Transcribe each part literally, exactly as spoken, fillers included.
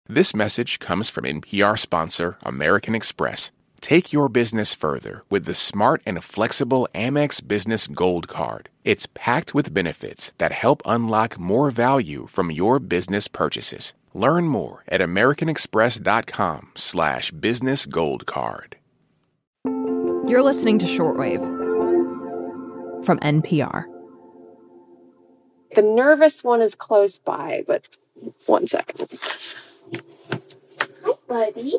This message comes from N P R sponsor American Express. Take your business further with the smart and flexible Amex Business Gold Card. It's packed with benefits that help unlock more value from your business purchases. Learn more at americanexpress.com slash business gold card. You're listening to Shortwave from N P R. The nervous one is close by, but one second. Hi, buddy.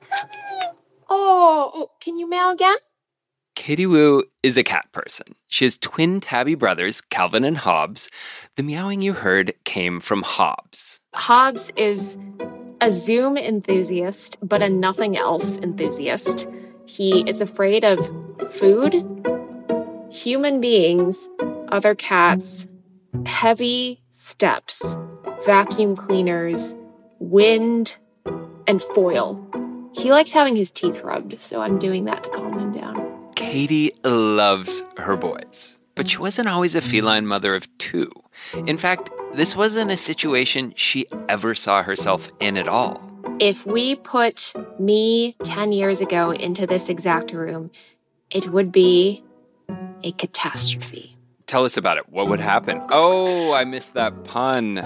Oh, oh, can you meow again? Katie Woo is a cat person. She has twin tabby brothers, Calvin and Hobbs. The meowing you heard came from Hobbs. Hobbs is a Zoom enthusiast, but a nothing else enthusiast. He is afraid of food, human beings, other cats, heavy steps, vacuum cleaners, wind, and foil. He likes having his teeth rubbed, so I'm doing that to calm him down. Katie loves her boys, but she wasn't always a feline mother of two. In fact, this wasn't a situation she ever saw herself in at all. If we put me ten years ago into this exact room, it would be a catastrophe. Tell us about it. What would happen? Oh, I missed that pun.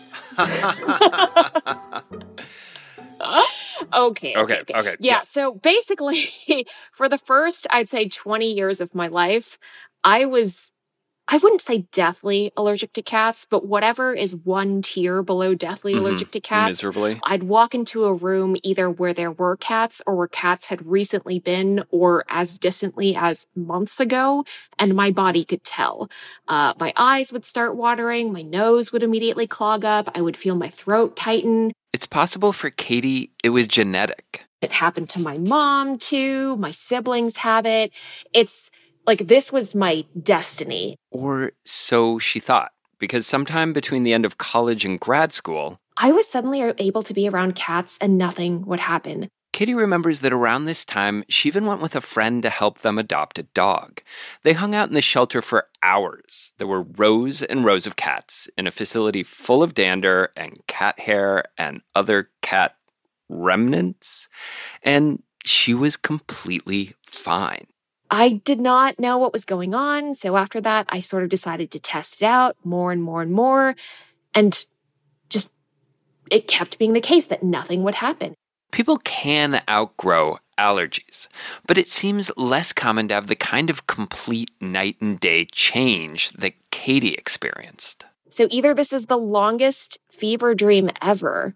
Okay, okay, okay, okay. okay. Yeah, Yeah. so basically, for the first, I'd say twenty years of my life, I was, I wouldn't say deathly allergic to cats, but whatever is one tier below deathly Mm-hmm. allergic to cats. Miserably. I'd walk into a room either where there were cats or where cats had recently been or as distantly as months ago, and my body could tell. Uh, my eyes would start watering, my nose would immediately clog up, I would feel my throat tighten. It's possible for Katie it was genetic. It happened to my mom, too. My siblings have it. It's like this was my destiny. Or so she thought, because sometime between the end of college and grad school, I was suddenly able to be around cats and nothing would happen. Katie remembers that around this time, she even went with a friend to help them adopt a dog. They hung out in the shelter for hours. There were rows and rows of cats in a facility full of dander and cat hair and other cat remnants. And she was completely fine. I did not know what was going on. So after that, I sort of decided to test it out more and more and more. And just, it kept being the case that nothing would happen. People can outgrow allergies, but it seems less common to have the kind of complete night and day change that Katie experienced. So either this is the longest fever dream ever,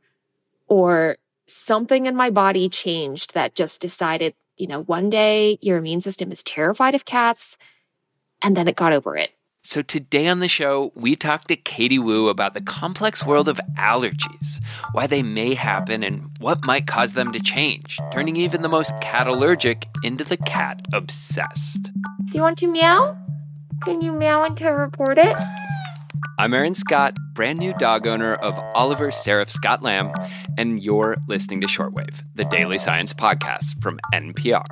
or something in my body changed that just decided, you know, one day your immune system is terrified of cats, and then it got over it. So today on the show, we talk to Katie Woo about the complex world of allergies, why they may happen, and what might cause them to change, turning even the most cat allergic into the cat obsessed. Do you want to meow? Can you meow and to report it? I'm Aaron Scott, brand new dog owner of Oliver Seraph Scott Lamb, and you're listening to Shortwave, the daily science podcast from N P R.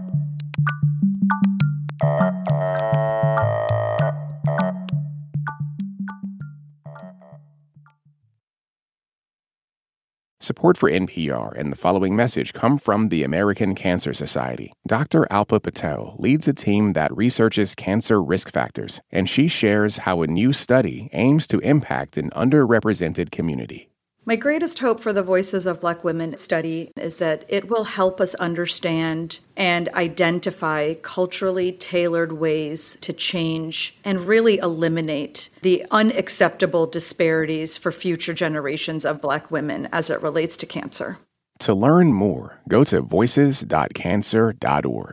Support for N P R and the following message come from the American Cancer Society. Doctor Alpa Patel leads a team that researches cancer risk factors, and she shares how a new study aims to impact an underrepresented community. My greatest hope for the Voices of Black Women study is that it will help us understand and identify culturally tailored ways to change and really eliminate the unacceptable disparities for future generations of Black women as it relates to cancer. To learn more, go to voices dot cancer dot org.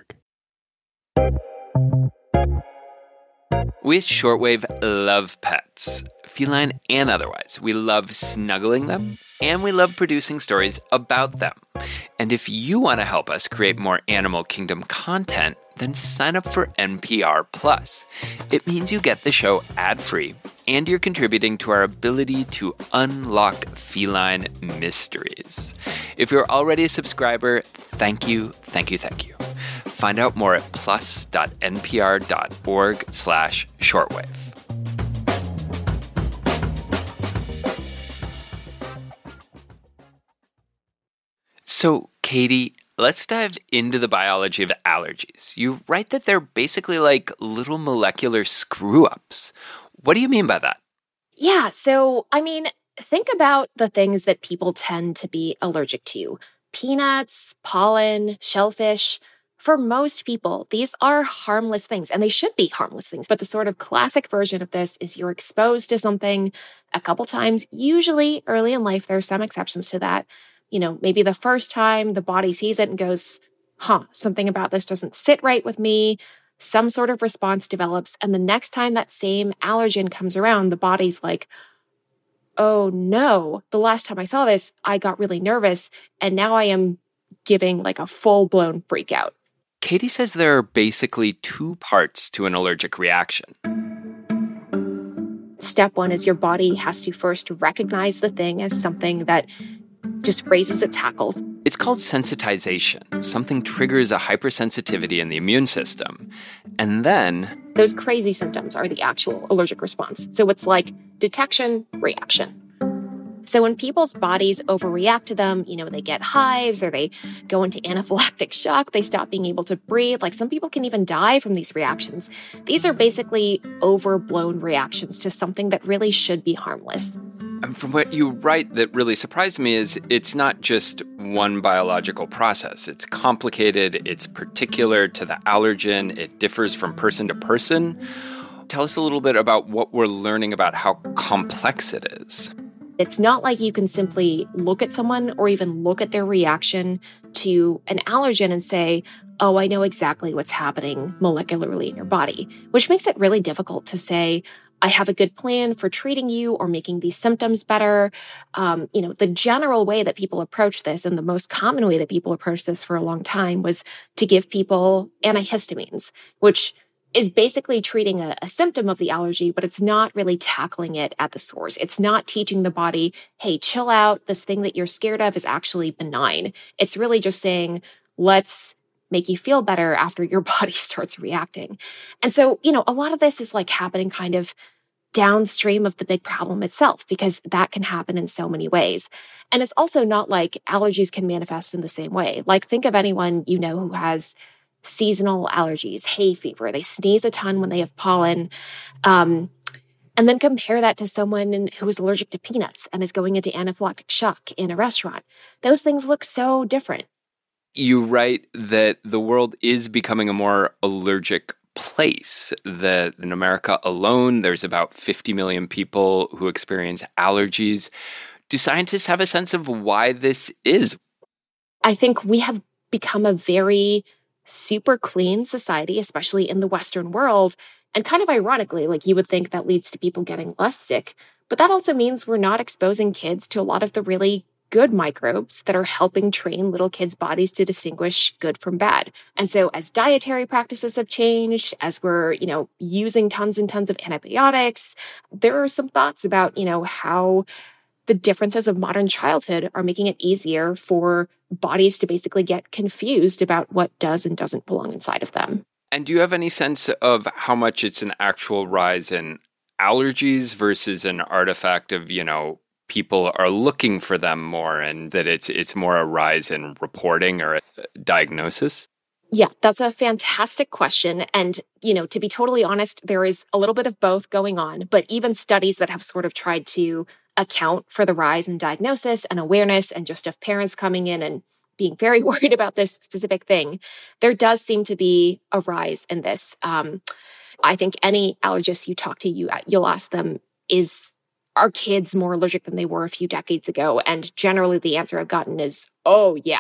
We at Shortwave love pets, feline and otherwise. We love snuggling them, and we love producing stories about them. And if you want to help us create more Animal Kingdom content, then sign up for N P R Plus. It means you get the show ad-free, and you're contributing to our ability to unlock feline mysteries. If you're already a subscriber, thank you, thank you, thank you. Find out more at plus dot n p r dot org slash shortwave. So, Katie, let's dive into the biology of allergies. You write that they're basically like little molecular screw-ups. What do you mean by that? Yeah, so, I mean, think about the things that people tend to be allergic to. Peanuts, pollen, shellfish. For most people, these are harmless things, and they should be harmless things. But the sort of classic version of this is you're exposed to something a couple times, usually early in life. There are some exceptions to that. You know, maybe the first time the body sees it and goes, huh, something about this doesn't sit right with me. Some sort of response develops. And the next time that same allergen comes around, the body's like, oh no, the last time I saw this, I got really nervous. And now I am giving like a full-blown freak out. Katie says there are basically two parts to an allergic reaction. Step one is your body has to first recognize the thing as something that just raises its hackles. It's called sensitization. Something triggers a hypersensitivity in the immune system. And then those crazy symptoms are the actual allergic response. So it's like detection, reaction. So when people's bodies overreact to them, you know, they get hives or they go into anaphylactic shock, they stop being able to breathe. Like some people can even die from these reactions. These are basically overblown reactions to something that really should be harmless. And from what you write that really surprised me is it's not just one biological process. It's complicated. It's particular to the allergen. It differs from person to person. Tell us a little bit about what we're learning about how complex it is. It's not like you can simply look at someone or even look at their reaction to an allergen and say, oh, I know exactly what's happening molecularly in your body, which makes it really difficult to say, I have a good plan for treating you or making these symptoms better. Um, you know, the general way that people approach this and the most common way that people approach this for a long time was to give people antihistamines, which is basically treating a, a symptom of the allergy, but it's not really tackling it at the source. It's not teaching the body, hey, chill out. This thing that you're scared of is actually benign. It's really just saying, let's make you feel better after your body starts reacting. And so, you know, a lot of this is like happening kind of downstream of the big problem itself, because that can happen in so many ways. And it's also not like allergies can manifest in the same way. Like think of anyone you know who has seasonal allergies, hay fever, they sneeze a ton when they have pollen, um, and then compare that to someone who is allergic to peanuts and is going into anaphylactic shock in a restaurant. Those things look so different. You write that the world is becoming a more allergic place, that in America alone, there's about fifty million people who experience allergies. Do scientists have a sense of why this is? I think we have become a very super clean society, especially in the Western world. And kind of ironically, like you would think that leads to people getting less sick, but that also means we're not exposing kids to a lot of the really good microbes that are helping train little kids' bodies to distinguish good from bad. And so as dietary practices have changed, as we're, you know, using tons and tons of antibiotics, there are some thoughts about, you know, how the differences of modern childhood are making it easier for bodies to basically get confused about what does and doesn't belong inside of them. And do you have any sense of how much it's an actual rise in allergies versus an artifact of, you know, people are looking for them more and that it's it's more a rise in reporting or a diagnosis? Yeah, that's a fantastic question. And, you know, to be totally honest, there is a little bit of both going on, but even studies that have sort of tried to account for the rise in diagnosis and awareness and just of parents coming in and being very worried about this specific thing, there does seem to be a rise in this. Um, I think any allergist you talk to, you, you'll ask them, is are kids more allergic than they were a few decades ago? And generally the answer I've gotten is, oh, yeah.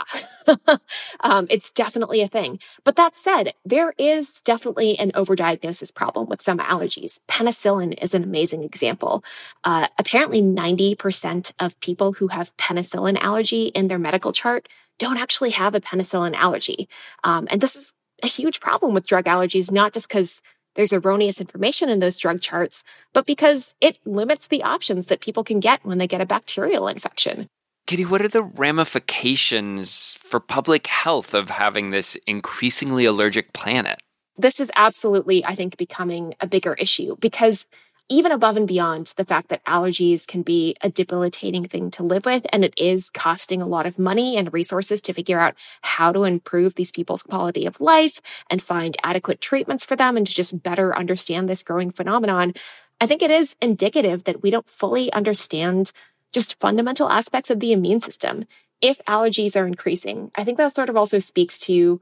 um, it's definitely a thing. But that said, there is definitely an overdiagnosis problem with some allergies. Penicillin is an amazing example. Uh, apparently ninety percent of people who have penicillin allergy in their medical chart don't actually have a penicillin allergy. Um, and this is a huge problem with drug allergies, not just because there's erroneous information in those drug charts, but because it limits the options that people can get when they get a bacterial infection. Katie, what are the ramifications for public health of having this increasingly allergic planet? This is absolutely, I think, becoming a bigger issue because even above and beyond the fact that allergies can be a debilitating thing to live with, and it is costing a lot of money and resources to figure out how to improve these people's quality of life and find adequate treatments for them and to just better understand this growing phenomenon, I think it is indicative that we don't fully understand just fundamental aspects of the immune system. If allergies are increasing, I think that sort of also speaks to,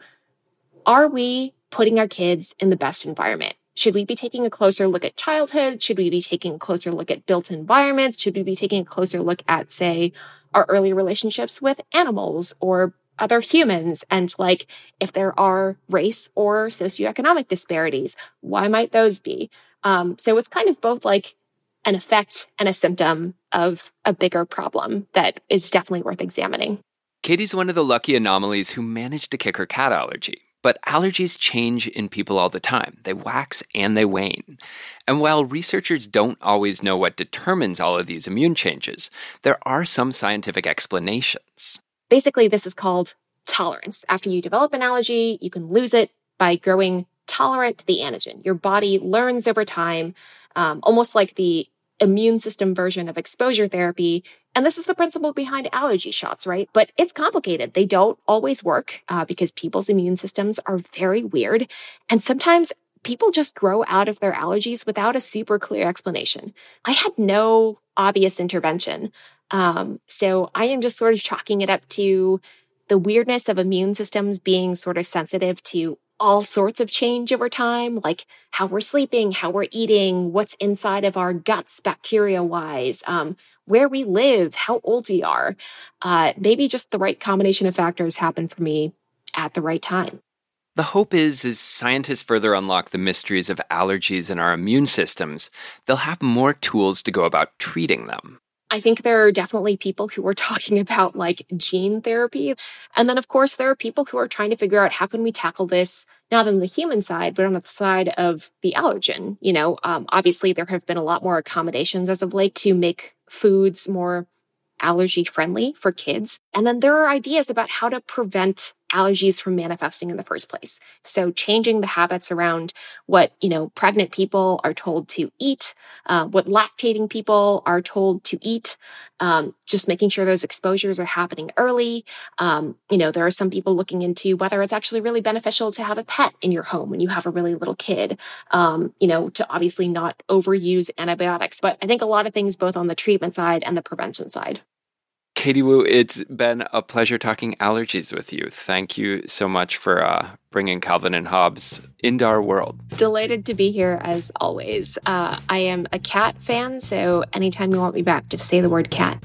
are we putting our kids in the best environment? Should we be taking a closer look at childhood? Should we be taking a closer look at built environments? Should we be taking a closer look at, say, our early relationships with animals or other humans? And like, if there are race or socioeconomic disparities, why might those be? Um, so it's kind of both like an effect and a symptom of a bigger problem that is definitely worth examining. Katie's one of the lucky anomalies who managed to kick her cat allergy. But allergies change in people all the time. They wax and they wane. And while researchers don't always know what determines all of these immune changes, there are some scientific explanations. Basically, this is called tolerance. After you develop an allergy, you can lose it by growing tolerant to the antigen. Your body learns over time, um, almost like the immune system version of exposure therapy. And this is the principle behind allergy shots, right? But it's complicated. They don't always work uh, because people's immune systems are very weird. And sometimes people just grow out of their allergies without a super clear explanation. I had no obvious intervention. Um, so I am just sort of chalking it up to the weirdness of immune systems being sort of sensitive to all sorts of change over time, like how we're sleeping, how we're eating, what's inside of our guts bacteria-wise, um, where we live, how old we are. Uh, maybe just the right combination of factors happened for me at the right time. The hope is, as scientists further unlock the mysteries of allergies in our immune systems, they'll have more tools to go about treating them. I think there are definitely people who are talking about like gene therapy. And then, of course, there are people who are trying to figure out how can we tackle this, not on the human side, but on the side of the allergen. You know, um, obviously, there have been a lot more accommodations as of late to make foods more allergy friendly for kids. And then there are ideas about how to prevent allergies from manifesting in the first place. So changing the habits around what, you know, pregnant people are told to eat, uh, what lactating people are told to eat, um, just making sure those exposures are happening early. Um, you know, there are some people looking into whether it's actually really beneficial to have a pet in your home when you have a really little kid, um, you know, to obviously not overuse antibiotics. But I think a lot of things both on the treatment side and the prevention side. Katie Woo, it's been a pleasure talking allergies with you. Thank you so much for uh, bringing Calvin and Hobbes into our world. Delighted to be here as always. Uh, I am a cat fan, so anytime you want me back, just say the word cat.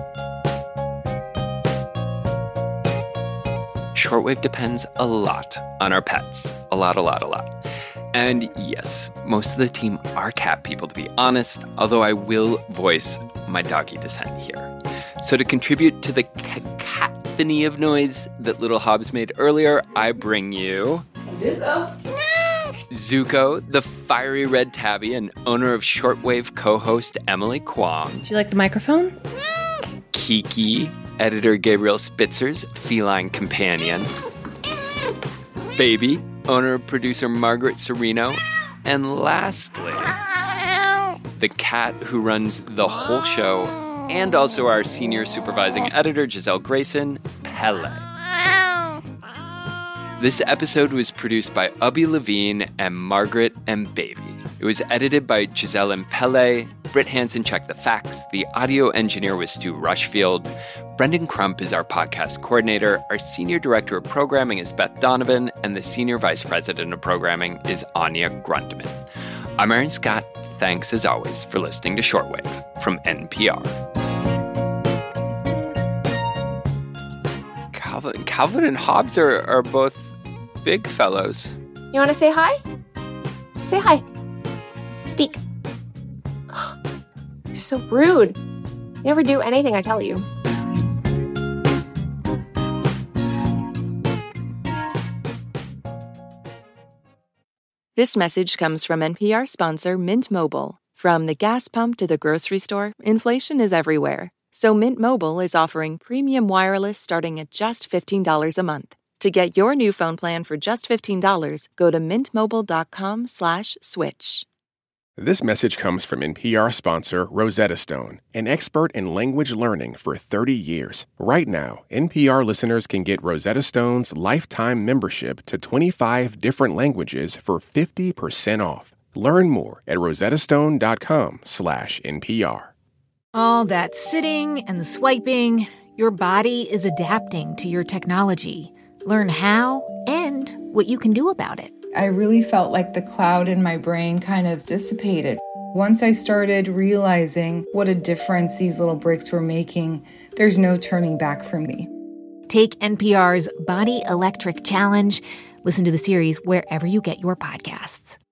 Shortwave depends a lot on our pets. A lot, a lot, a lot. And yes, most of the team are cat people, to be honest, although I will voice my doggy dissent here. So to contribute to the cacophony of noise that little Hobbes made earlier, I bring you... Zuko? Zuko, the fiery red tabby and owner of Shortwave co-host Emily Kwong. Do you like the microphone? Kiki, editor Gabriel Spitzer's feline companion. Baby, owner producer Margaret Serino. And lastly, the cat who runs the whole show and also our senior supervising editor, Giselle Grayson, Pele. This episode was produced by Ubby Levine and Margaret and Baby. It was edited by Giselle and Pele. Britt Hansen checked the facts. The audio engineer was Stu Rushfield. Brendan Crump is our podcast coordinator. Our senior director of programming is Beth Donovan. And the senior vice president of programming is Anya Grundman. I'm Aaron Scott. Thanks, as always, for listening to Shortwave from N P R. Calvin, Calvin and Hobbes are, are both big fellows. You want to say hi? Say hi. Speak. Ugh, you're so rude. You never do anything I tell you. This message comes from N P R sponsor Mint Mobile. From the gas pump to the grocery store, inflation is everywhere. So Mint Mobile is offering premium wireless starting at just fifteen dollars a month. To get your new phone plan for just fifteen dollars, go to mintmobile.com slash switch. This message comes from N P R sponsor Rosetta Stone, an expert in language learning for thirty years. Right now, N P R listeners can get Rosetta Stone's lifetime membership to twenty-five different languages for fifty percent off. Learn more at rosettastone.com slash NPR. All that sitting and swiping, your body is adapting to your technology. Learn how and what you can do about it. I really felt like the cloud in my brain kind of dissipated. Once I started realizing what a difference these little breaks were making, there's no turning back for me. Take N P R's Body Electric Challenge. Listen to the series wherever you get your podcasts.